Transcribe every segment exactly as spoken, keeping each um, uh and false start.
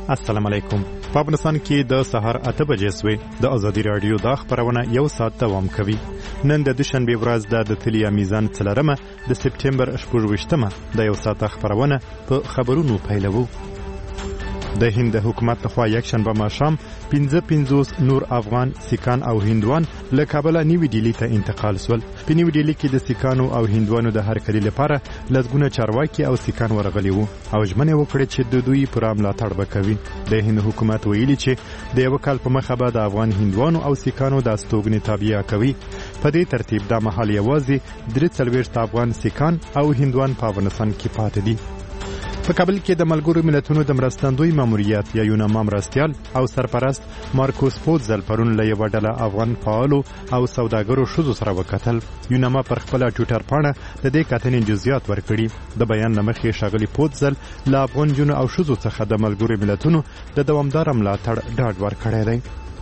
السلام علیکم. په افغانستان کې د سهار اته بجې سوې د ازادي رادیو د خبرونه یو ساعت دوام کوي. نن د دوشنبه ورځ د دتلیا میزان څلرمه د سپټمبر شپږویشتمه د یو ساعت خبرونه په خبرونو پیلوو. د هند حکومت لخوا یک شنبه ماښام پنځه پنځوس نور افغان سیکان او هندوان له کابل نیوي ډیلی ته انتقال سول. په نیوي ډیلی کې د سیکانو او هندوانو د هرکلي لپاره لږونه چارواکي او سیکان ورغلي وو او ژمنه وکړه چې د دوی پر ملاتړ وکوي. د هند حکومت ویلي چې د یو کال په مخه به د افغان هندوانو او سیکانو د استوګنې تابعیه کوي. په دې ترتیب د محل یوازې درې څلوېښت افغان سیکان او هندوان په افغانستان کې پاتې دي. په کابل کې د ملګرو ملتونو د مرستندوی ماموریت یا یوناما مرستیال او سرپرست مارکوس پوتزل پرون له یوه ډله افغان فعالو او سوداګرو ښځو سره وکتل. یوناما پر خپله ټویټر پاڼه د دې کتنې جزئیات ورکړي. د بیان له مخې ښاغلي پوتزل له افغان نجونو او ښځو څخه د ملګرو ملتونو د دوامداره ملاتړ ډاډ ورکړی دی.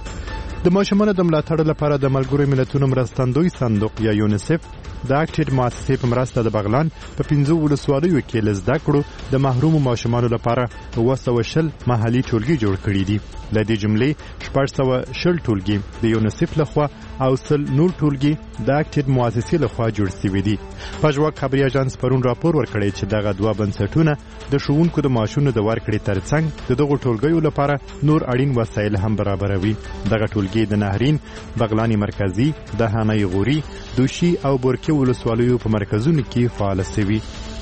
د ماشومانو د ملاتړ لپاره د ملګرو ملتونو مرستندوی صندوق یا یونیسف د اکټډ مؤسسې په مرسته د بغلان په پنځو ولسوالیو کې له زده کړو د محرومو ماشومانو لپاره اوه سوه شل محلي ټولګي جوړ کړي دي. له دې جملې شپږ سوه شل ټولګي د یونیسف لخوا او سل نور ټولګي د اکټډ مؤسسې لخوا جوړ شوي دي. پژواک خبري اژانس پرون راپور ورکړی چې دغه دوه بنسټونه د ښوونکو د معاشونو د ورکړې ترڅنګ د دغو ټولګیو لپاره نور اړین وسایل هم برابروي. دغه ټولګي د نهرین، بغلان مرکزي، دهانۍ غوري، دوشي او بورکې ولسوالیو په مرکزونو کې فعال شوي.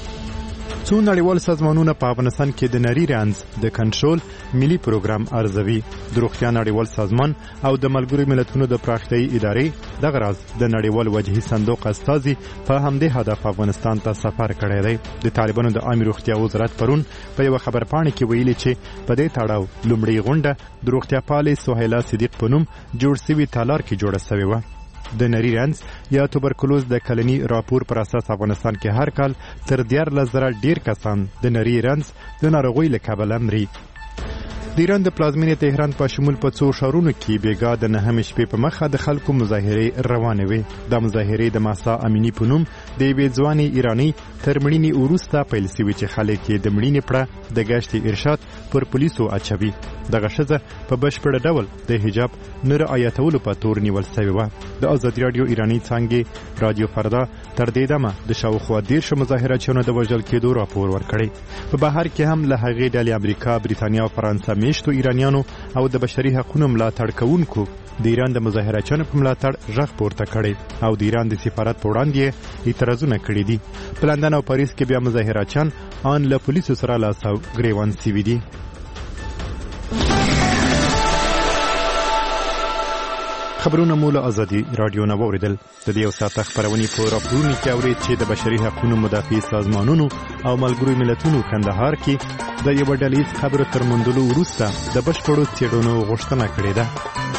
څو نړیوال سازمانونه په افغانستان کې د نري رنځ د کنټرول ملي پروګرام ارزوي. د روغتیا نړیوال سازمان او د ملګرو ملتونو د پراختیايي ادارې دغه راز د نړیوال وجهي صندوق استازي په همدې هدف افغانستان ته سفر کړی دی. د طالبانو د عامه روغتیا وزارت پرون په یو خبرپاڼه کې ویلي چې په دې تړاو لومړی غونډه د روغتیا پالې سهیلا صدیق په نوم جوړ شوي تالار کې جوړه شوې وه. د نري رنځ یا توبرکلوز د کلني راپور پر اساس افغانستان کې هر کال تر دیارلس زره ډیر کسان د نري رنځ د ناروغۍ له کبله مري. د ایران د پلازمینې تهران په شمول په څو ښارونو کې بیګا د نهمې شپې په مخه د خلکو مظاهرې روانې وې. دا مظاهرې د ماسا امینی په نوم د یوې ځوانې ایرانۍ تر مړینې وروسته پیل شوي چې خلک یې د مړینې پړه د ګشتې ارشاد پر پولیسو اچوي. دغه ښځه په بشپړ ډول د حجاب نه رعایتولو په تور نیول شوې وه. د ازادي راډیو ایراني څانګې رادیو فردا تر دې دمه د شاوخوا دېرشو مظاهرچیانو د وژل کېدو راپور ورکړی. په بهر کې هم له هغې ډلې امریکا، بریتانیا او فرانسه میشتو ایرانیانو او د بشري حقونو ملاتړ کوونکو د ایران د مظاهرچیانو په ملاتړ غږ پورته کړی او د ایران د سفارت په وړاندې اعتراضونه کړي دي. په لندن او پاریس کې بیا مظاهرچیان ان له پولیسو سره لاس او ګریوان شوي دي. خبرونه مو له ازادي رادیو نه واورېدل. د دې یو ساعت خبرونې په راپورونو کې اورېد چې د بشري حقونو مدافع سازمانونو او ملګرو ملتونو کندهار کې د یوه ډلهییز خبرو تر موندلو وروسته د بشپړو څېړنو غوښتنه کړې ده.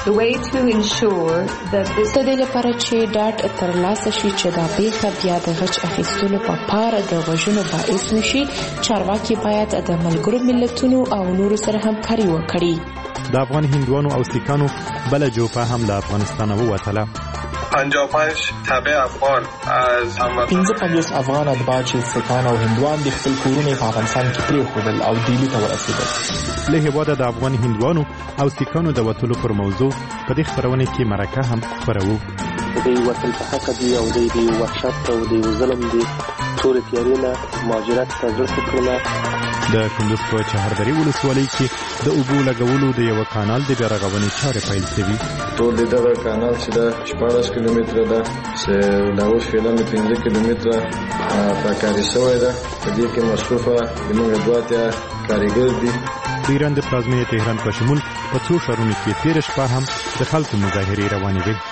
د دې لپاره چې ډاډ ترلاسه شي چې دا پیښه بیا د غچ اخیستلو په پاره د غږونو باعث نشي، چارواکي باید د ملګرو ملتونو او نورو سره همکاري وکړي. د افغان هندوانو او سیکانو بله جوپه هم له افغانستانه ووتله. پنجاه و پنج تبع افغان از هموطن پنځه پنځوس افغان اتباع چې سیکان او هندوان د خپل کورونه په افغانستان کې پرېښودل او ډیلي ته ورسېدل. له هېواده د افغان هندوانو او سیکانو د وتلو پر موضوع په دې خپرونې کې مرکه هم خپروو. د دې وتل په حقه دي او د دې وحشت او د ظلم دي ټولې تیارې نه مهاجرت ته زړه کړله. د کندوز په چهاردرې ولسوالۍ کې د اوبو لګولو د یوه کانال د بیا رغونې چارې پیل شوي. ټول د دغه کانال چې د شپاړس کیلومتره ده چې د اوس فعلا د پنځه کیلومتره پاکاري شوی ده. په دې کې مصروفه زموږ دوه اتیا کارګر دي. د ایران د پلازمینې تهران په شمول په څو ښارونو کې تېره شپه هم د خلکو مظاهرې روانې وې.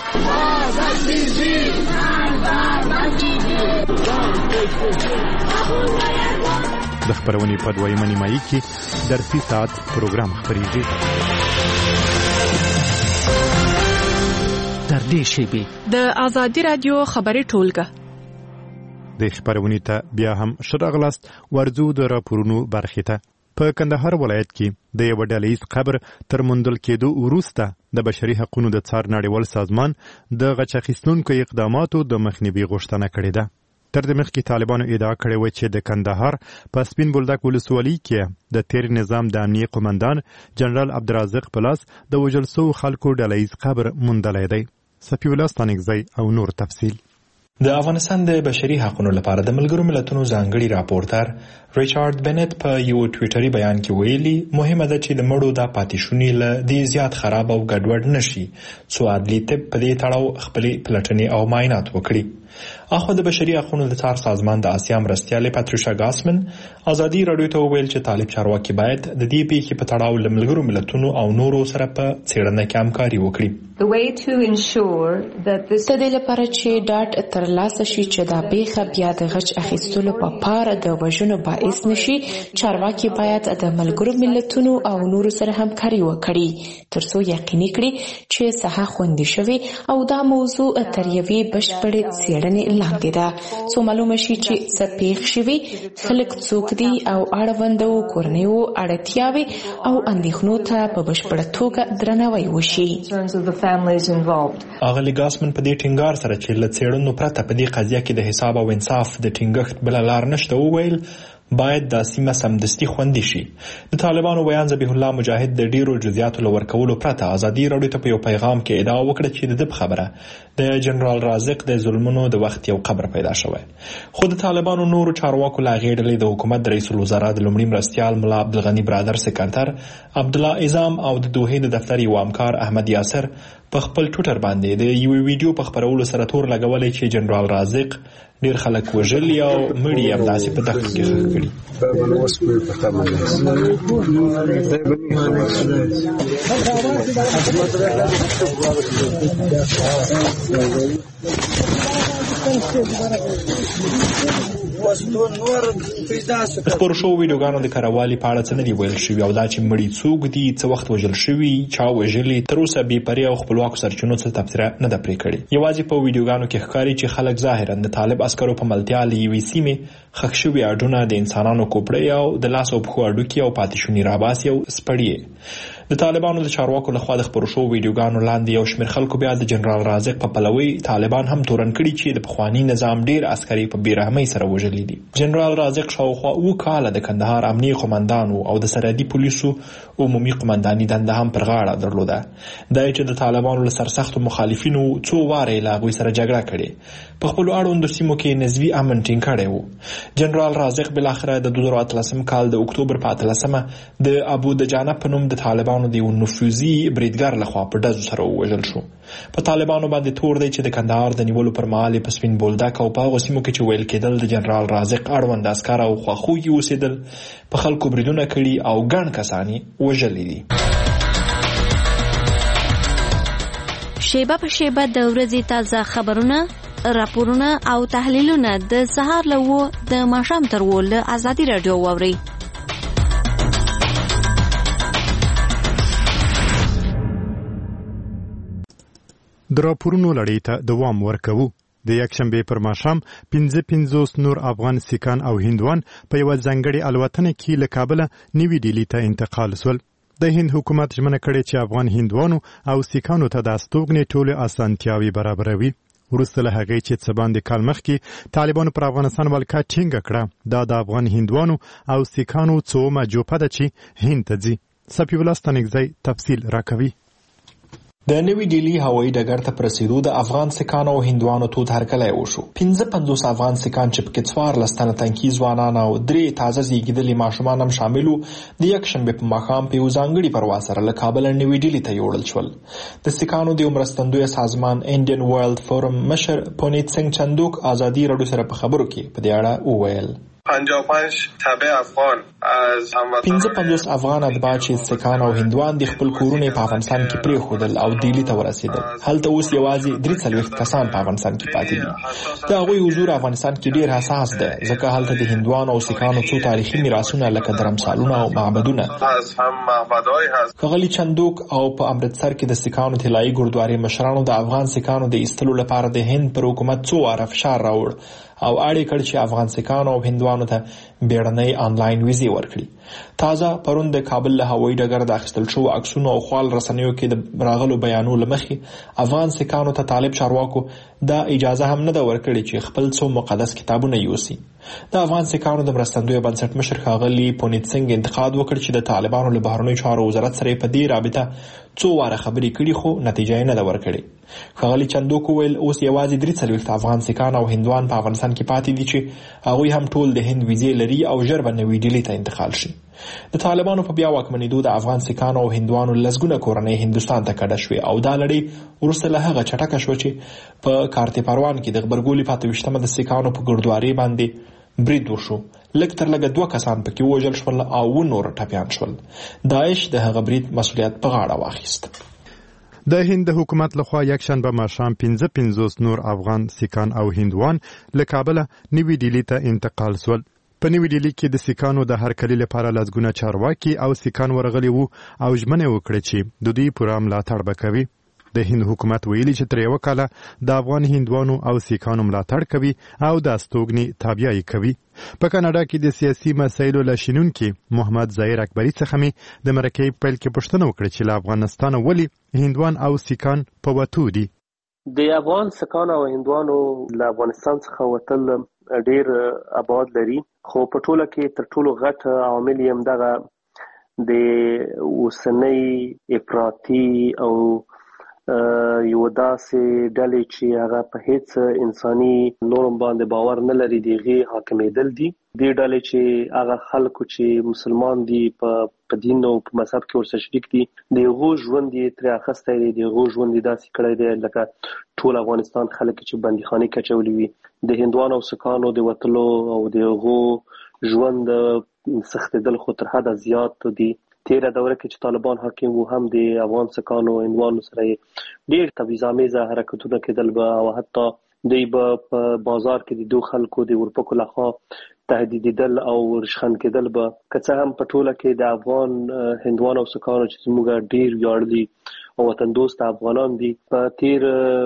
د خبرونې په دویمه نیمایي کې درسي ساعت پروګرام خپریږي. تر دې شیبې د ازادي رادیو خبري ټولګه د خبرونې ته بیا هم ښه راغلاست. ورځو د راپورونو برخې ته. په کندهار ولایت کې د یو ډلهییز قبر تر موندل کېدو وروسته د بشري حقوقو د څار نړیوال سازمان د غچ اخیستونکو اقداماتو د مخنیوي غوښتنه کړې ده. تر دې مخکې طالبانو ادعا کړې وه چې د کندهار په سپین بولدک ولسوالۍ کې د تیر نظام د امنیه قومندان جنرال عبدالرازق په لاس د وژل شوو خلکو ډله ییز قبر موندلی دی. صفي الله ستانکزی او نور تفصیل. د افغانستان د بشري حقوقو لپاره د ملګرو ملتونو ځانګړي راپورټر ریچارډ بنت په یو ټویټري بیان کې ویلي مهمه ده چې د مړو د پاتېشونې له دې زیات خراب او ګډوډ نشي څو عدلي طب په دې تړاو خپلې پلټنې او معاینات وکړي. اخو د بشري حقوقو د څار سازمان د آسیا مرستیالې پاتریشا ګاسمن ازادي راډیو ته وویل چې طالب چارواکي باید د دې پیښې په تړاو له ملګرو ملتونو او نورو سره په څېړنه کې همکاري وکړي. د دې لپاره چې ډاټ ترلاسه شي چې دا پیښه بیا د غچ اخیستلو په پار د وژنو باعث نشي، چارواکي باید د ملګرو ملتونو او نورو سره همکاري وکړي ترڅو یقیني کړي چې صحه خوندي شوي او دا موضوع تر یوې بشپړې څېړنې لاندې ده څو معلومه شي چې څه پیښ شوي، خلک څوک دي او اړوندو کورنیو اړتیاوې او اندېښنو ته په بشپړه توګه درناوی وشي. اغلی ګاسمن په دې ټینګار سره چې له څېړنو پرته په دې قضیه کې د حساب او انصاف د ټینګښت بله لار نشته وویل باید دا سیمه سمدستي خوندي شي. د طالبانو بیان ذبیح الله مجاهد د ډیرو جزئیاتو له ورکولو پرته ازادي راډیو ته په یو پیغام کې ادعا وکړه چې د دې خبره د جنرال رازق د ظلمونو د وخت یو قبر پیدا شوی. خو د طالبانو نورو چارواکو لا غیر ډلې د حکومت د رئیس الوزرا د لومړي مرستیال ملا عبدالغني برادر سکرتر عبدالله اعظم او د دوحې د دفتر یو همکار احمد یاسر په خپل ټویټر باندې د یو ویډیو په خپرولو سره تور لګولې چې جنرال رازق ډیر خلک وژلي او مړي یې همداسې په دښته کې ښخ کړي. د خپرو شوو ویډیوګانو د کروالي په اړه څه نه دي ویل شوي او دا چې مړي څوک دي، څه وخت وژل شوي، چا وژلي، تر اوسه بې پرې او خپلواکو سرچینو څه تبصره نه ده پرې کړې. یوازې په ویډیوګانو کې ښکاري چې خلک ظاهرا د طالب عسکرو په ملتیا له یوې سیمې ښخ شوي اډونه د انسانانو کوپړۍ او د لاس او پښو هډوکي او پاتېشوني راباسي او سپړي. د طالبانو د چارواکو لخوا د خپرو شوو ویډیوګانو لاندې یو شمېر خلکو بیا د جنرال رازق په پلوي طالبان هم تورن کړي چې د پخواني نظام ډیر عسکري په بېرحمۍ سره وژلي دي. جنرال رازق شاوخوا اوه کاله د کندهار امنیه قومندان او د سرحدي پولیسو عمومي قومنداني دنده هم پر غاړه درلوده. دا چې د طالبانو له سرسختو مخالفینو څو وارې له هغوی سره جګړه کړې، په خپلو اړوندو سیمو کې نسبي امن ټینګ کړی و. جنرال رازق بالاخره د دوه زره اتلسم کال د اکتوبر په اتلسمه د ابو دجانه په نوم د طالبانو د یو نفوذي بریدګر لخوا په ډزو سره ووژل شو. په طالبانو باندې تور دی چې د کندهار د نیولو پر مهال په سپین بولدک او په هغو سیمو کې چې ویل کېدل د جنرال رازق اړوند عسکر او خواخوږي اوسېدل، په خلکو بریدونه کړي او ګڼ کسان یې وژلي دي. شیبه په شیبه د ورځې تازه خبرونه، راپورونه او تحلیلونه د سهار له اوه د ماښام تر اوه له ازادي راډیو واورئ. د راپورونو لړۍ ته دوام ورکوو. د یکشنبې پر ماښام پنځه پنځوس نور افغان سیکان او هندوان په یوه ځانګړې الوتنه کې له کابله نوي ډیلي ته انتقال شول. د هند حکومت ژمنه کړې چې افغان هندوانو او سیکانو ته د استوګنې ټولې اسانتیاوې برابروي. وروسته له هغې چې څه باندې کال مخکې طالبانو پر افغانستان ولکه ټینګه کړه، دا د افغان هندوانو او سیکانو څومه جوپه ده چې هند ته ځي. صفي الله ستانکزی تفصیل راکوي. د نوي ډیلي هوایي ډګر ته په رسېدو د افغان سیکانو او هندوانو تود هرکلی وشو. پنځه پنځوس افغان سیکان چې پکې څوارلس تنه تنکي ځوانان او درې تازه زیږېدلي ماشومان هم شامل وو، د یکشنبې په ماښام په یو ځانګړي پرواز سره له کابله نوي ډیلي ته یوړل شول. د سیکانو د یو مرستندویه سازمان انډین ورلد فورم مشر پونیت سنګ چندوک ازادي راډیو سره په خبرو کې په دې اړه وویل. پنځه پنځه تابع افغان از هموطنان پنځه پنځوس افغان اتباع چې سیکان او هندوان د خپل کورونه په افغانستان کې پرېښودل او ډیلي ته ورسېدل. هلته اوس یوازې درې څلوېښت کسان په افغانستان کې پاتې دي. د هغوی حضور افغانستان کې ډېر حساس دی، ځکه هلته د هندوانو او سیکانو څو تاریخي میراثونه لکه درمسالونه او معبدونه ښاغلي چندوک او په امرتسر کې د سیکانو طلایي ګردوارې مشرانو د افغان سیکانو د ایستلو لپاره د هند پر حکومت څو واره فشار راوړ او اړ کړ چې افغان سیکانو او هندوانو ته بیړنۍ آنلاین ویزې ورکړي. تازه پرون د کابل له هوایي ډګر د اخیستل شوو عکسونو او خال رسنیو کې د راغلو بیانو له مخې افغان سیکانو ته طالب چارواکو دا اجازه هم نه ده ورکړې چې خپل څو مقدس کتابونه یوسي. د افغان سیکانو د مرستندویه بنسټ مشر ښاغلي پونیت سنګ انتقاد وکړ چې د طالبانو له بهرنیو چارو وزارت سره په دې رابطه څو واره خبرې کړي خو نتیجه یې نه ده ورکړې. ښاغلي چندوک وویل اوس یوازې درې څلوېښت افغان سیکان او هندوان په افغانستان کې پاتې دي چې هغوی هم ټول د هند ویزې لري او ژر به نوې ډیلي ته انتقال شي. د طالبانو په بیا واکمنېدو د افغان سیکانو او هندوانو لسګونه کورنۍ هندوستان ته کډه شوې او دا لړۍ وروسته له هغه چټکه شوه چې په کارتې پروان کې د غبرګولي په اته ویشتمه د سیکانو په ګردوارۍ باندې برید وشو. لږ تر لږه دوه کسان پکې ووژل شول او اووه نور ټپیان شول. داعش د هغه برید مسؤلیت په غاړه واخیست. د هند حکومت لخوا یکشنبه ماښام پنځه پنځوس نور افغان سیکان او هندوان له کابله نوې ډیلي ته انتقال شول. په نوې ډیلي کې د سیکانو د هرکلي لپاره لسګونه چارواکي او سیکان ورغلي وو او ژمنه وکړه چې د دوی پوره ملاتړ به کوي. د هند حکومت ویلي چې تر یوه کاله د افغان هندوانو او سیکانو ملاتړ کوي او د استوګنې تابعیت کوي. په کاناډا کې د سیاسي مسایلو له شنونکي محمد ظاهر اکبري څخه مې د مرکې پیل کې پوښتنه وکړه چې له افغانستانه ولې هندوان او سیکان په وتو دي. د افغان سیکان او هندوانو له افغانستان څخه وتل ډیر ابعاد لري، خو په ټوله کې تر ټولو غټ عامل یې همدغه د اوسنۍ افراطي او یو داسې ډلې چې هغه په هیڅ انساني نورم باندې باور نه لري د هغې حاکمېدل دي. دې ډلې چې هغه خلکو چې مسلمان دي په دین او په مذهب کې ورسره شریک دي د هغو ژوند یې ترې اخیستی دی، د هغو ژوند یې داسې کړی دی لکه ټول افغانستان خلک چې بندیخانې کې اچولي وي. د هندوانو او سیکانو د وتلو او د هغو ژوند سختېدل خو تر حده زیات دي. تیره دوره کې چې طالبان حاکم وو هم د افغان سیکانو او هندوانو سره ډېر تبعیض‌آمیزه حرکتونه کېدل به او حتی دوی به په بازار کې د دو خلکو د اورپکو لخوا تهدیدېدل او رشخند کېدل به. که څه هم په ټوله کې د افغان هندوانو او سیکانو چې زموږ ډېر ویاړلي او وطن دوست افغانان دي په تیر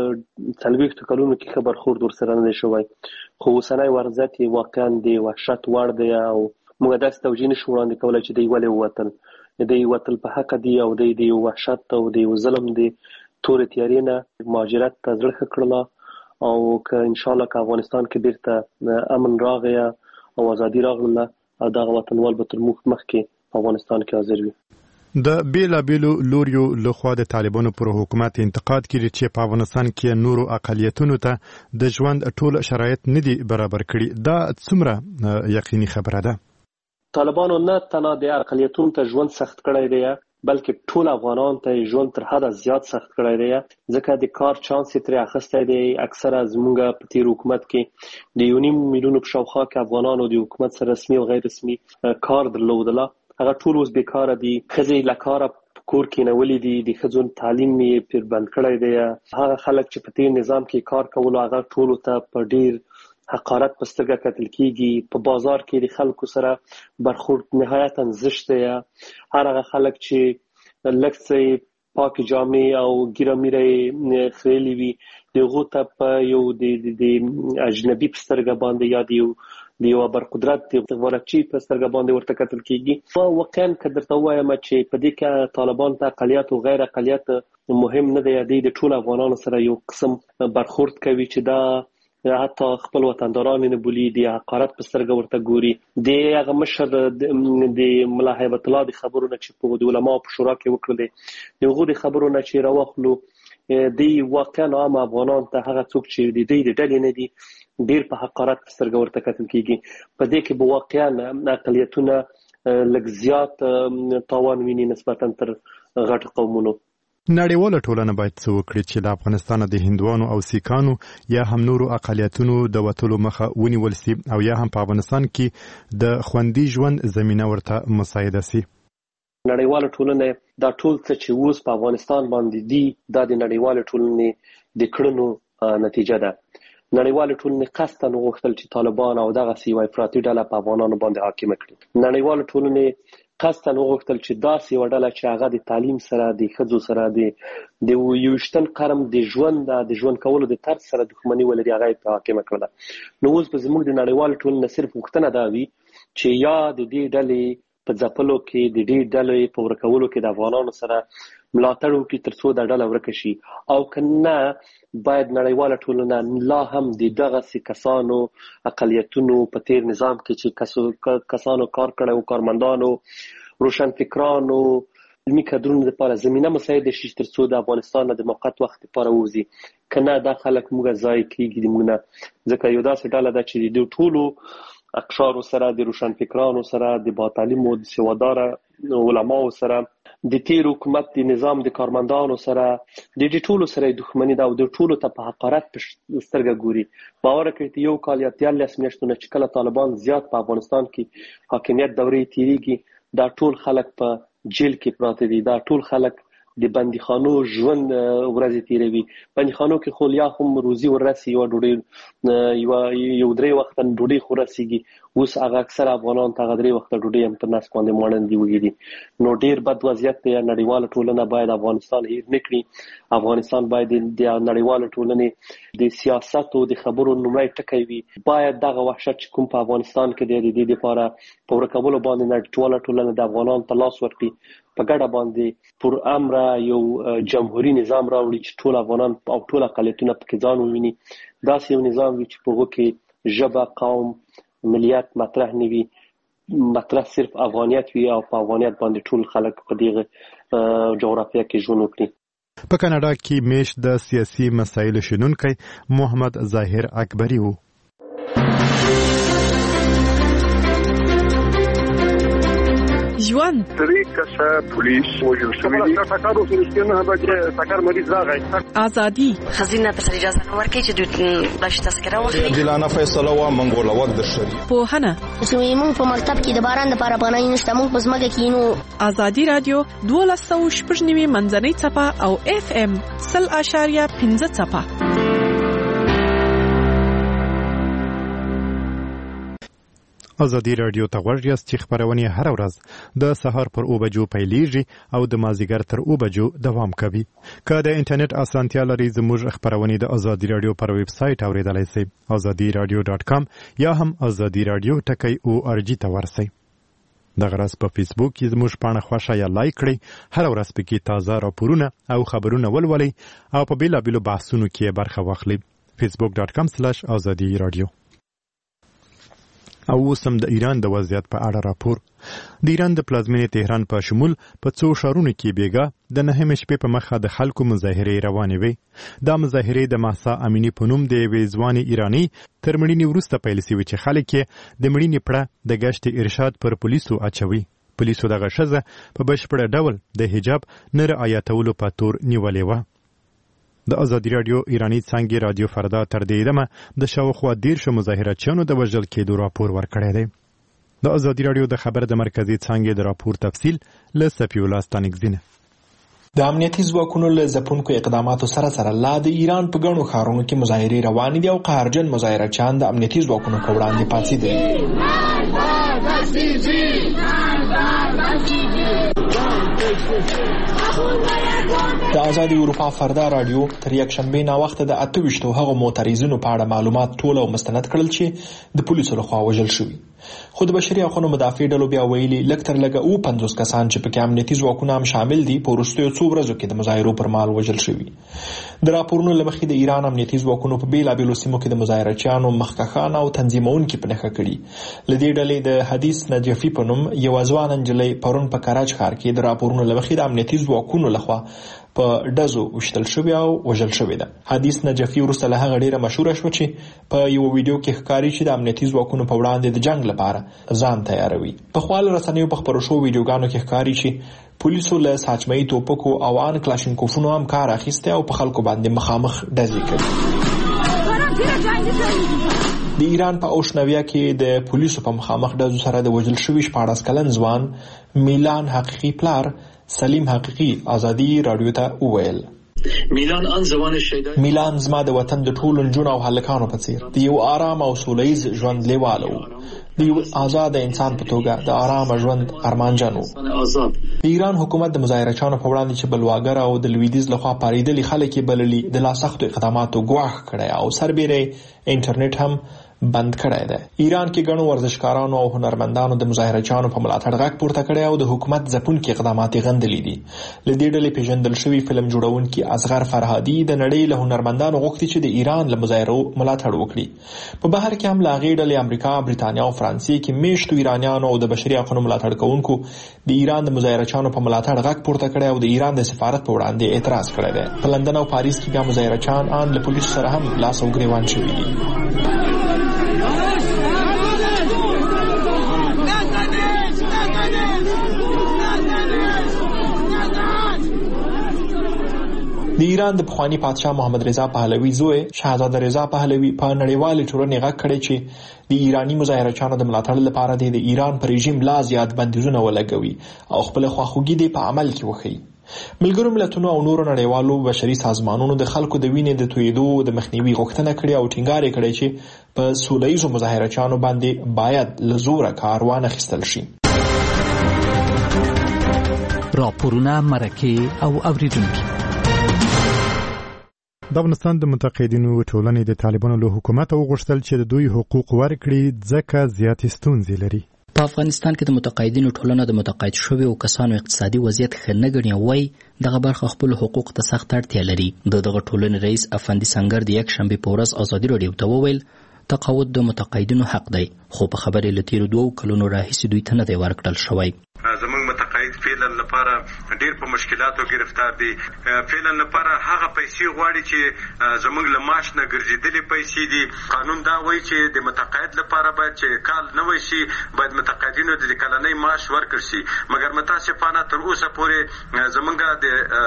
څلوېښتو کلونو کې ښه برخورد ورسره نه دی شوی، خو اوسنی وضعیت یې واقعا د وحشت وړ دی او موږ داسې توجیه نشو وړاندې کولی چې دوی ولې ووتل. دوی وتل په حقه دي او دوی د یو وحشت او د یو ظلم د تورې تیارې نه مهاجرت ته زړه ښه کړله او که انشاءالله که افغانستان کې بیرته امن راغی او ازادي راغله او دغه وطنوال به تر موږ مخکې په افغانستان کې حاضر وي. د بیلابیلو لوریو لخوا د طالبانو پر حکومت انتقاد کړي چې په افغانستان کې نورو اقلیتونو ته د ژوند ټول شرایط نه دي برابر کړي. دا څومره یقیني خبره ده؟ طالبانو نه تنها د اقلیتونو ته ژوند سخت کړی دی بلکې ټول افغانان ته ژوند تر حده زیات سخت کړی دی، ځکه د کار چانس یې ترې اخیستی دی. اکثره زموږ په تیر حکومت کې د یو نیم میلیونو په شاوخوا کې افغانانو د حکومت سره رسمي او غیر رسمي کار درلودله، هغه ټول اوس بیکاره دي. ښځې له کاره په کور کېنولي دي، د ښځو تعلیم یې پرې بند کړی دی. هغه خلک چې په تیر نظام کې کار کولو هغه ټولو ته په ډیر حقارت په سترګه کتل کېږي. په بازار کې د خلکو سره برخورد نهایتا زشت دی. هر هغه خلک چې لږ څه پاکې جامې او ګیره میره یې خریلي وي د هغو ته په یو د اجنبي په سترګه باندې یا د یو د یو برقدرت د غورچي په سترګه باندې ورته کتل کېږي. واقعا که درته ووایم چې په دې کې طالبان ته اقلیت او غیر اقلیت مهم نه دی، دوی د ټولو افغانانو سره یو قسم برخورد کوي چې دا حتی خپل وطنداران نه بولي، د حقارت په سترګه ورته ګوري. د هغه مشر د ملا هیبت الله د خبرونه چې په د علماو په شورا کې وکړلې د هغو د خبرونه چې راواخلو دی واقعا عام افغانان ته هغه څوک چې د دوی د ډلې نه دي ډېر په حقارت په سترګه ورته کتل کېږي. په دې کې به واقعا اقلیتونه لږ زیات تاوان ویني نسبتا تر غټ قومونو. نړیواله ټولنه باید څه وکړي چې د افغانستان د هندوانو او سیکانو یا هم نورو اقلیتونو د وتلو مخه ونیول سي او یا هم په افغانستان کې د خوندي ژوند زمینه ورته مساعده سي. نړیواله ټولنه دا ټول څه چې اوس په افغانستان باندې دي دا د نړیواله ټولنې د کړنو نتیجه ده. نړیواله ټولنې قصداً وغوښتل چې طالبان او دغه یوه افراطي ډله په افغانانو باندې حاکمه کړي. نړیواله ټولنې قصداً وغوښتل چې داسې یوه ډله چې هغه د تعلیم سره د ښځو سره د یوویشتم قرن د ژوند د ژوند کولو د طرز سره دښمني ولري هغه یې حاکمه کړله. نو اوس به زموږ د نړیواله ټولنې صرف غوښتنه دا وي چې یا د دې ډلې په ځپلو کې د دې ډلې په ورکولو کې د افغانانو سره ملاتړ وکړي ترڅو دا ډله ورکه شي، او کنه باید نړیواله ټولنه لا هم د دغه کسانو اقلیتونو په تیر نظام کې چې کسانو کار کړی او کارمندانو روشنفکرانو علمي کادرونو لپاره زمینه مساعد شي ترڅو د افغانستان د موقت وخت لپاره وځي، کنه دا خلک موږ ځای کېږي موږ ځکه یو داسې ډله ده چې د ټولو اقشارو سره د روشنفکرانو سره د با-تعلیمو د سواداره علماو سره د تیر حکومت د نظام د کارمندانو سره د دې ټولو سره دښمني ده او د ټولو ته په حقارت په سترګه ګوري. باور کړئ یو کال یا دیارلس میاشتونه چې کله طالبان زیات په افغانستان کې حاکمیت دورې تیریږي دا ټول خلک په جیل کې پراته دي، دا ټول خلک د بندیخانو ژوند ورځې تیروي. بندیخانو کې خو یا هم روزي ورسي یو ډوډۍ یو یو درې وخت ډوډۍ خورسيږي، اوس هغه اکثر افغانان ته غدري وخت ډوډۍ هم په ناس باندې مانندي وګړي. نو ډیر بد وضعیت دی. نړیواله ټولنه باید افغانستان هیر نکړي. افغانستان باید د نړیواله ټولنې د سیاست او د خبرو نمړی ټکی وي. باید دغه وحشت چې کوم په افغانستان کې دی د دې لپاره په ورکولو باندې نړیواله ټولنه د افغانان ته لاس ورکړي، په ګډه باندې پر امر یو جمهوریت نظام راوړي چې ټول افغانان او ټول اقلیتونه پکې ځان وویني. داسې یو نظام وي چې په هغه کې ژبه، قوم، ملیت مطرح نه وي، مطرح صرف افغانیت وي او په افغانیت باندې ټول خلک په دغه جغرافیه کې ژوند وکړي. په کاناډا کې میش د سیاسي مسایلو شنونکی محمد ظاهر اکبری و. ژوند طریقه پولیس وجل شوی دی تاکارو فلسطینه به تاکار مریض راغی ازادي خزینه په سر اجازه ورکړي چې د بش تذکره واخلي دلانه فیصله و منګول وخت د شری په هنه چې موږ په مکتب کې د باران لپاره پناه نشته، موږ په زمګه کې نو ازادي رادیو دولس سوه شپږ نوي منځنۍ څپه او اف ام سل اشاریه پنځه څپه. ازادي رادیو ته غوږ یاست چې خبرونه هر ورځ د سهار پر او بجو پیلیږي او د مازیګر تر او بجو دوام کوي. که د انټرنیټ اسانتیا لري زموږ خبرونه د ازادي رادیو پر ویب سټ اوریدلای شئ azadi radio dot com یا هم azadi radio ټکی او ار جی ته ورسئ. د غرض په فیسبوک کې زموږ پاڼه خوښه یا لایک کړئ. هر ورځ پکې تازه راپورونه او خبرونه ولولئ او په بیلابیلو بحثونو کې برخه واخلئ. facebook dot com slash azadi radio. او اوسم د ایران د وضعیت په اړه راپور. د ایران د پلازمینې تهران په شمول په څو ښارونو کې بیګا د نهمې شپې په مخه د خلکو مظاهرې روانې وې. دا مظاهرې د مهسا امینی په نوم د یوې ځوانې ایرانۍ تر مړینې وروسته پیل شوې چې خلک یې د مړینې پړه د ګشت ارشاد پر پولیسو اچوي. پولیسو دغه ښځه په بشپړه ډول د حجاب نه رعایتولو په تور نیولې وه. د ازادي رادیو ایرانی څنګه رادیو فردا تر دې دمه د شاوخوا دیرشو مظاهراتچیانو د وژل کېدو راپور ورکړی دی. د ازادي رادیو د خبر د مرکزی څنګه د راپور تفصیل له صفی الله ستانګزینه. د امنیتي ځواکونو له ځپونکو اقداماتو سره سره لا د ایران په ګڼو ښارونو کې مظاهرې روانې دي او قهرجن مظاهرچیان د امنیتي ځواکونو په وړاندې پاڅېدلي. د آزادي اروپا فردا رادیو تر یکشنبه ناوخته د اته ویشتو هغو معترضینو په اړه معلومات ټول او مستند کړل چې د پولیسو لخوا وژل شوي. خو د بشري حقوقو مدافع ډلو بیا ویلي لږ تر لږه اووه پنځوس کسان چې پکې امنیتي ځواکونه هم شامل دي په وروستیو څو ورځو کې د مظاهرو پر مهال وژل شوي. د راپورونو له مخې د ایران امنیتي ځواکونو په بیلابیلو سیمو کې د مظاهرچیانو مخکښان او تنظیمونکي په نښه کړي. له دې ډلې د حدیث نجفي په نوم یوه ځوانه نجلۍ پرون په کراچ ښار کې د راپورونو له مخې د امنیتي ځواکونو لخوا په ډزو وشتل شوی او وژل شوی ده. حدیث نجفي وروسته له هغه ډیره مشهوره شوه چې په یو ویډیو کې ښکاري چې د امنیتي ځواکونو په وړاندې د جنگ لپاره ځان تیاروي. په خپل رسنیو په خبرو شو ویډیوګانو کې ښکاري چې پولیسو له ساچمایي توپکو او ان کلاشینکوفونو هم کار اخیسته او په خلکو باندې مخامخ ډزې کوي. د ایران په اوشنویا کې د پولیسو په مخامخ ډزو سره د وژل شوي شپاړس کلن ځوان میلان حقیقي پلار سلیم حقیقي ازادي رادیو ته وویل میلان ان زوان شیدا میلان زما د وطن د ټولو نجونو او هلکانو په څیر د یو آرام او سولیز ژوند لیواله و. د یو آزاد انسان په توګه د آرام ژوند ارمانجن و. د ایران حکومت د مظاهرچیانو په وړاندې چې بلواګر او د لویدیز لخوا پاریدلي خلک یې بللي د لا سختو اقداماتو ګواښ کړی او سربیره انټرنیټ هم بند کړی دی. ایران کې ګڼو ورزشکارانو او هنرمندانو د مظاهرچیانو په ملاتړ غږ پورته کړی او د حکومت ځپونکي اقدامات یې غندلي دي. له دې ډلې پیژندل شوي فلم جوړونکي اصغر فرهادي د نړۍ له هنرمندانو غوښتي چې د ایران له مظاهرو ملاتړ وکړي. په بهر کې هم له هغې ډلې امریکا، برېټانیا او فرانسې کې میشتو ایرانیانو او د بشري حقونو ملاتړ کوونکو د ایران د مظاهرچیانو په ملاتړ غږ پورته کړی او د ایران د سفارت په وړاندې اعتراض کړی دی. په لندن او پاریس کې بیا مظاهرچیان ان له پولیسو سره هم لاس او ګریوان شوي دي. د ایران د پخوانی پادشاه محمد رضا پهلوي زوی شاهزاده رضا پهلوي په نړیوالې ټولنې غږ کړی چې د ایرانی مظاهرچیانو د ملاتړ لپاره د ایران پر رژیم لا زیات بندیزونه ولګوي او خپل خواخوږي د په عمل کې وښيي. ملګرو ملتونو او نورو نړیوالو بشري سازمانونو د خلکو د وینې د تویېدو د مخنیوي غوښتنه کړې او ټینګار یې کړی چې په سوله ییزو مظاهرچیانو باندې باید له زوره کار وانخیستل شي. راپورونه، مرکې او اوریدونکي. د افغانستان د متقاعدینو ټولنې د طالبانو له حکومت وغوښتل چې د دوی حقوق ورکړي ځکه زیاتې ستونزې لري. په افغانستان کې د متقاعدینو ټولنه د متقاعد شویو کسانو اقتصادي وضعیت ښه نه ګڼي او وایي دغه برخه خپل حقوق ته سخت اړتیا لري. د دغه ټولنې رئیس افندي سنگر د یک شنبې په ورځ ازادي راډیو ته وویل تقاعد د متقاعدینو حق دی، خو په خبرې له تیرو دوو کلونو راهیسې دوی ته نه دی ورکړل شوی. زمونږ متقاعد فعلا لپاره ډیر په مشکلاتو گرفتار دي. فعلا لپاره هغه پیسې غواړي چې زمونږ له معاش نه ګرځېدلې پیسې دي. قانون دا وایي چې د متقاعد لپاره باید چې کال نوی شي باید متقاعدینو د کلنۍ معاش ورکړل شي، مګر متاسفانه تر اوسه پورې زمونږ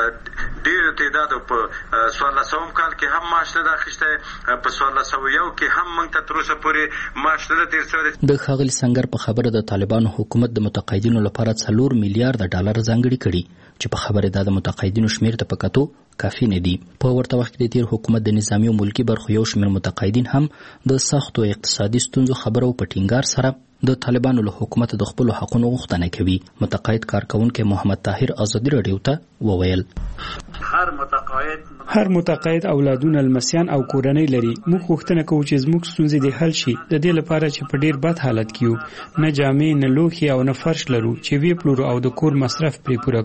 د ډیرو تعدادو په څوارلس سوم کال کې هم معاش نه ده اخیستی، په څوارلس سوه یو کې هم موږ ته تر اوسه پورې معاش نه ده تېر شوی. د ښاغلي سنگر په خبره د طالبانو حکومت د متقاعدینو لپاره څلور میلیارډ ډالر ځانګړي کړي چې په خبره دا د متقاعدینو شمیر ته په کتو کافي نه دي. په ورته وخت کې د تیر حکومت د نظامي او ملکی برخو یو شمیر متقاعدین هم د سختو اقتصادي ستونزو خبرو په ټینګار سره د طالبانو له حکومت د خپل حقونو غوښتنه کوي. متقاعد کارکونکي محمد طاهر ازادي راډیو ته وویل هر متقاعد هر متقاعد اولادونه، لمسیان او کورنۍ لري. موږ غوښتنه کوو چې زموږ ستونزې د حل شي، د دې لپاره چې په ډیر بد حالت کې یو، نه جامې، نه لوښي او نه فرش لرو چې وی پلورو او د کور مصرف پرې پوره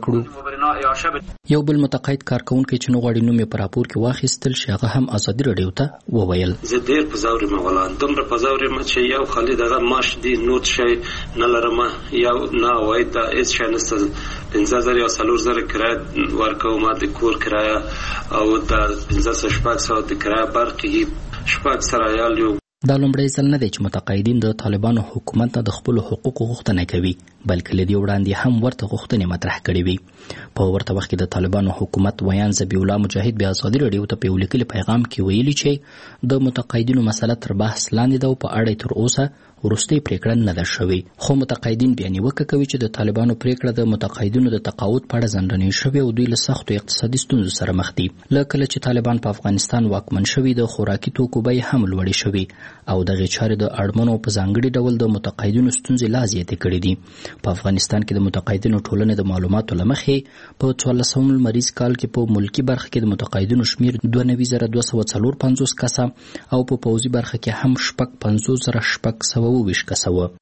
کړو. یو بل متقاعد کارکونکي چې نو غواړي نوم یې په راپور کې واخیستل شي هغه هم ازادي راډیو ته وویل زه ډیر په زاوري مغولان دومره په زاوري ما چې یو خالي دغه ماش دی نوت شي نه لرم یو نه وای دا هیڅ شي نسته. پنځه زره یا څلور زره کرایه ورکوم ما د کور کرایه او د پنځه سوه شپږ سوه د کرایه برقې شپږ سره یال یو. دا لومړی ځل نه دی چې متقاعدین د طالبانو حکومت ته د خپلو حقوقو غوښتنه کوي، بلکې له دې وړاندې هم ورته غوښتنې مطرح کړې وي. په ورته وخت کې د طالبانو حکومت ویان ذبیح الله مجاهد بیا ازادي راډیو ته په یو لیکلي پیغام کې ویلي چې د متقاعدینو مسله تر بحث لاندې ده او په اړه تر اوسه وروستۍ پریکړه نه ده شوې. خو متقاعدین بیا نیوکه کوي چې د طالبانو پریکړه د متقاعدینو د تقاعد په اړه ځنډنۍ شوې او دوی له سختو اقتصادي ستونزو سره مخ دي. له کله چې طالبان په افغانستان واکمن شوي د خوراکي توکو بیې هم لوړې شوې او دغې چارې د اړمنو په ځانګړي ډول د متقاعدینو ستونزې لا زیاتې کړې دي. په افغانستان کې د متقاعدینو ټولنې د معلوماتو له مخې په څوارلسم لمریز کال کې په ملکی برخه کې د متقاعدینو شمیر دوه نوي زره دوه سوه څلور پنځوس کسه او په پوځي برخه کې هم شپږ پنځوس زره شپږ سوه اووه ویشت کسه وه.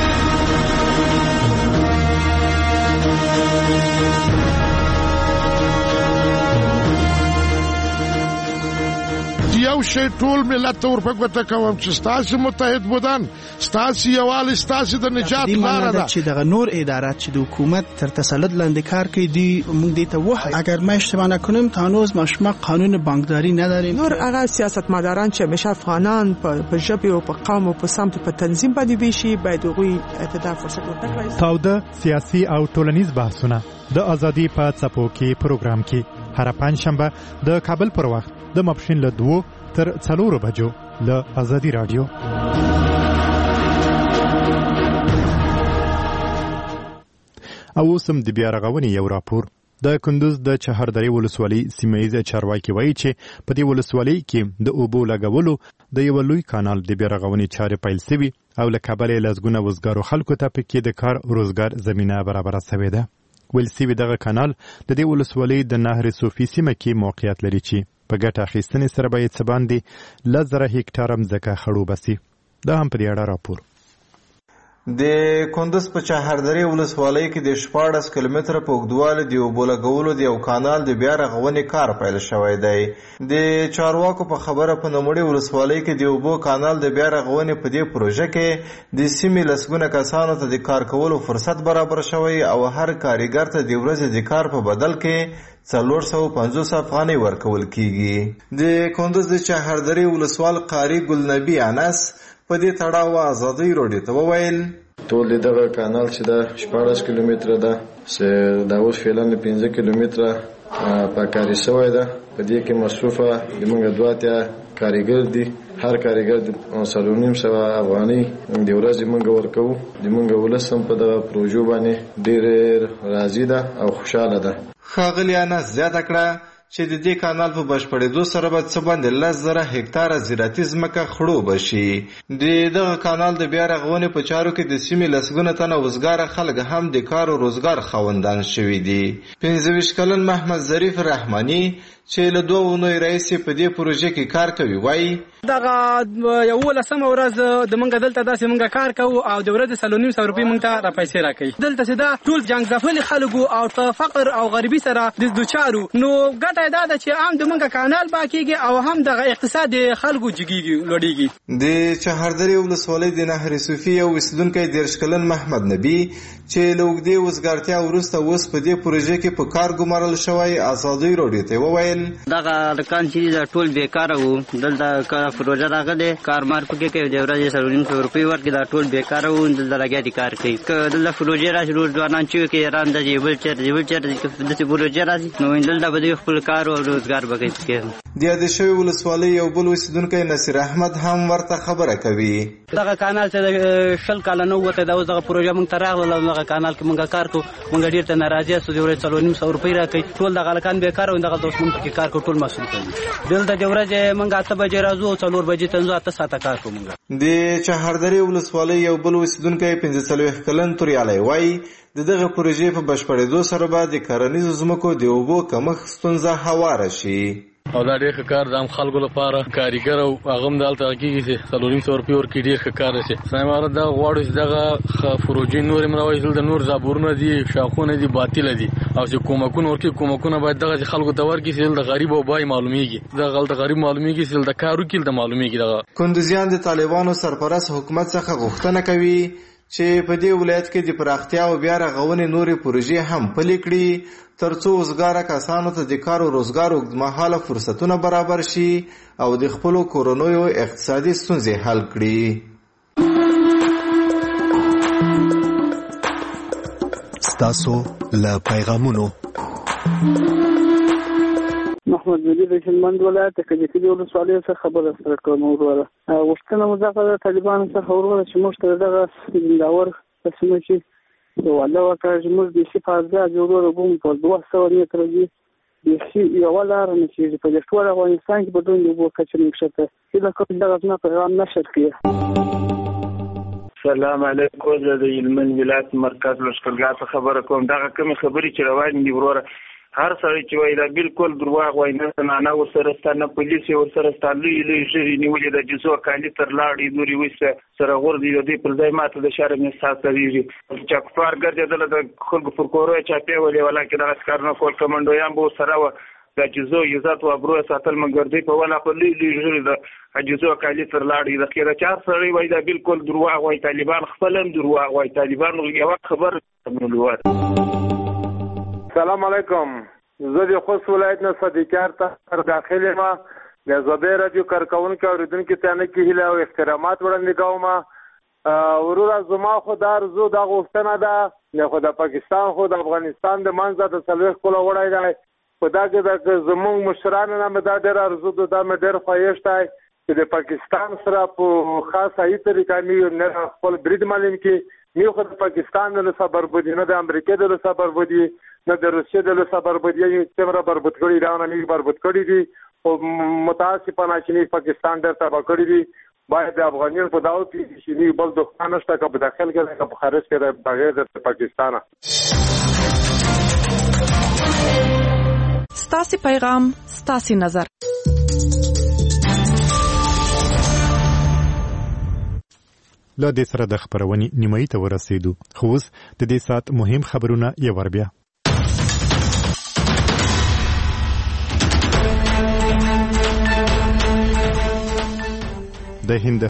یو شی ټول ملت ته ورپګوته کوم چې ستاسو متحد بودن، ستاسو یووالی، ستاسو د نجات لاره ده. چې دغه نور ادارات چې د حکومت تر تسلط لاندې کار کوي دی موږ دې ته وایو اگر ما اشتباه نکنم تا هنوز ما شما قانون بانکداری نداریم. نور هغه سیاستمداران چې همیشه افغانان په ژبه او په قوم او په سمت په تنظیم باندې ویشي باید هغوی ته فرصت ورکړي. تاوده سیاسي او ټولنیز بحثونه د ازادي په څپو کې پروګرام کې هر پنځشنبه د کابل پر وخت د ماپښین له دوو تر څلورو بجو له ازادي رادیو. او اوس هم د بیا رغونې یو راپور. د کندوز د چهردرې ولسوالۍ سیمه ییز چارواکي وایي چې په دې ولسوالۍ کې د اوبو لګولو د یو لوی کانال د بیا رغونې چارې پیل شوي او له کبله لزګونه وزګارو خلکو ته پکې د کار روزګار زمینه برابره شوې ده. ویل شوي دغه کانال د دې ولسوالۍ د نهر صوفي سیمه کې موقعیت لري چې په ګټه اخیستنې سره باید څه باندې لس زره هکټاره مځکه خړوبه سي. دا هم په دې اړه راپور. د کندز په چهاردرې ولسوالۍ کې د شپاړس کیلومتره په اوږدوالي د اوبو لګولو د یو کانال د بیا رغونې کار پیل شوی دی. د چارواکو په خبره په نوموړې ولسوالۍ کې د اوبو کانال د بیا رغونې په دې پروژه کې د سیمې لسګونه کسانو ته د کار کولو فرصت برابر شوی او هر کارګر ته د ورځې د کار په بدل کې څلور سوه پنځوس افغانۍ ورکول کیږي. د کندز د چهاردرې ولسوال قاري ګلنبي انس په دې تړاو ازادي راډیو ته وویل ټول دغه کانال چې دا شپاړس کیلومتره ده چې دا اوس فعلا پنځه کیلومتره پاکاري شوی ده. په دې کې مصروفه د موږ دوه اتیا کارګر دي. هر کارګر د څلور نیم سوه افغانۍ د ورځې موږ ورکوو. د موږ ولس هم په دغه پروژو باندې ډېر راضي ده او خوشحاله ده. ښاغلي انس زیاته کړه چې د دې کانال په بشپړېدو سره به څه باندې لس زره هکتاره زراعتي ځمکه خړوبه بشي. د دغه کانال د بیا رغونې په چارو کې د سیمې لسګونه تنه وزګاره خلک هم د کار او روزګار خاوندان شوي دي. پنځه ویشت کلن محمد ظریف رحماني چې له دوه اونیو راهیسې په دې پروژه کې کار کوي وایي دغه یولسمه ورځ د موږ دلته داسې موږ کار کوو او د ورځې څلور نیم سوه روپۍ موږ ته راپیسې راکوي. دلته چې دا ټول جنګ ځپلي خلکو او په فقر او غریبي سره د دوچارو نو ګټه دا ده چې هم د موږ کانال باکېږي او هم دغه اقتصاد د خلکو جګېږي لوړېږي. د چهاردرې ولسوالۍ د نهر صوفي یو اوسېدونکی دېرش کلن محمد نبي چې له اوږدې وزګارتیا وروسته اوس په دې پروژه کې په کار ګمارل شوی ازادي راډیو ته وویل دغه هلکان چې دا ټول بیکاره وو دلته پروژه راغلې کار مار پکې کوي د ورځې څلور نیم سوه روپۍ ورکړي دا ټول بیکاره وو دلته لګیا دي کار کوي. که دلته پروژې راشي نور ځوانان چې کوي ایران ته ځي بل چېرته بل چېرته داسې پروژې راشي نو دلته به دوی خپل کار او روزګار به کوي پکې. د یادې شوې ولسوالۍ یو بل اوسېدونکی نصیر احمد هم ورته خبره کوي. دغه کانال چې شل کاله نه ووتی دا اوس دغه پروژه موږ ته راغله دغه کانال کې موږ کار کوو موږ ډېر ته ناراضي یاستو د ورځې څلور نیم سوه روپۍ راکوي. ټول دغه هلکان بېکاره وو دغلته اوس موږ پکې کار کوو ټول مسؤل کوي. دلته د ورځې موږ اته بجې راځو او څلور بجې ته ځو اته ساعته کار کوو موږ. د چهاردرې ولسوالۍ یو بل اوسېدونکی پنځه څلوېښت کلن توریالی وایي د دغه پروژې په بشپړېدو سره به د کرنیزو ځمکو د اوبو کمښت ستونزه هواره شي. او دا ډېر ښه کار د عام خلکو لپاره کارګر او هغه هم دلته کېږي چې څلور نیم سوه روپۍ ورکړي ډېر ښه کار دی. صاحب عبارت دغه غواړو چې دغه پروژې نورې هم راوایي دلته نور زابورونه دي شاخونه دي باطله دي او چې کومکونه ورکړي کومکونه باید دغه چې خلکو ته ورکړي چې دلته غریب او بای معلومیږي دغه هلته غریب معلومیږي چې دلته کار وکړي دلته معلومیږي. دغه کندوزیان د طالبانو سرپرست حکومت څخه غوښتنه کوي چې په دې ولایت کې د پراختیا او بیا رغونې نورې پروژې هم پلي کړي ترڅو وزګاره کسانو ته د کار او روزګار اوږدمهاله فرصتونه برابر شي او د خپلو کورنیو اقتصادي ستونزې حل کړي. ستاسو له پیغامونو محمد ولی د هلمند ولایت د کجکي ولسوالۍ څخه خبره سره کوم وروره غوښتنه مو دغه د طالبانو څخه وروره چې موږ ته دغه زنداور قسمه چې والله وکړه چې موږ د شي فازه جوړو بوم په دوه سوه متره دي د شي یو لار نه چې په ټول افغانستان کې بدون یو کچې نشته چې کوم دغه نه پیغام نشر کړي. سلام علیکم زه د هلمند ولایت مرکز لښکرګاه خبره کوم. دغه کوم خبرې چې روان دي وروره هر سړی چې وایي دا بالکل درواغ وایي نه نه ورسره ستا نه پولیس یې ورسره ستا لوی لوی ژرې نیولې د جزو کالي تر لاړې نورې ویسته سره غورځي د دې پر ځای ماته د شرم احساس کوي چې کفار ګرځېدله د خلکو پر کورو یې چاپې ولې ولاکې دغه ښکارونه کول کمنډویان به ورسره وه د جزو عزت و ابرو ساتل مګر دوی په ولا په لوی لوی ژرې د جزو کالي تر لاړې د خیره چې هر سړی وایي دا بالکل درواغ وایي طالبان خپل هم درواغ وایي طالبان یوه خبر. سلام علیکم زه د خوست ولایت نه صدیقیار ته داخل یم د زبیر رادیو کارکونکو اوریدونکو ته نه کې هیله او احترامات وړاندې کوم. وروره زما خو دا ارزو دا غوښتنه ده خو د پاکستان خو د افغانستان د منځه د څلوېښت کاله وړی دی په دا کې د زموږ مشرانو نه مې دا ډېر ارزو ده دا مې ډېر ښایست دی چې د پاکستان سره په خاص صحیح طریقه مې نه خپل برید معلوم کړي نه خو د پاکستان د لسه بربودي نه د امریکا د لسه بربودي نه د روسیې د لسه بربودي څومره بربود کړي دا نه بربود کړي دي او متاسفانه چې پاکستان ډېر تباه کړي دي. باید د افغانانو په داو کې چې بل دښمن نشته که په داخل کې که په خارج کې بغیر د پاکستانه. ستاسو پیغام ستاسو نظر. له دې سره د خبرونې نیمایي ته ورسېدو خو اوس د دې سات مهم خبرونه یو ور بیا د هند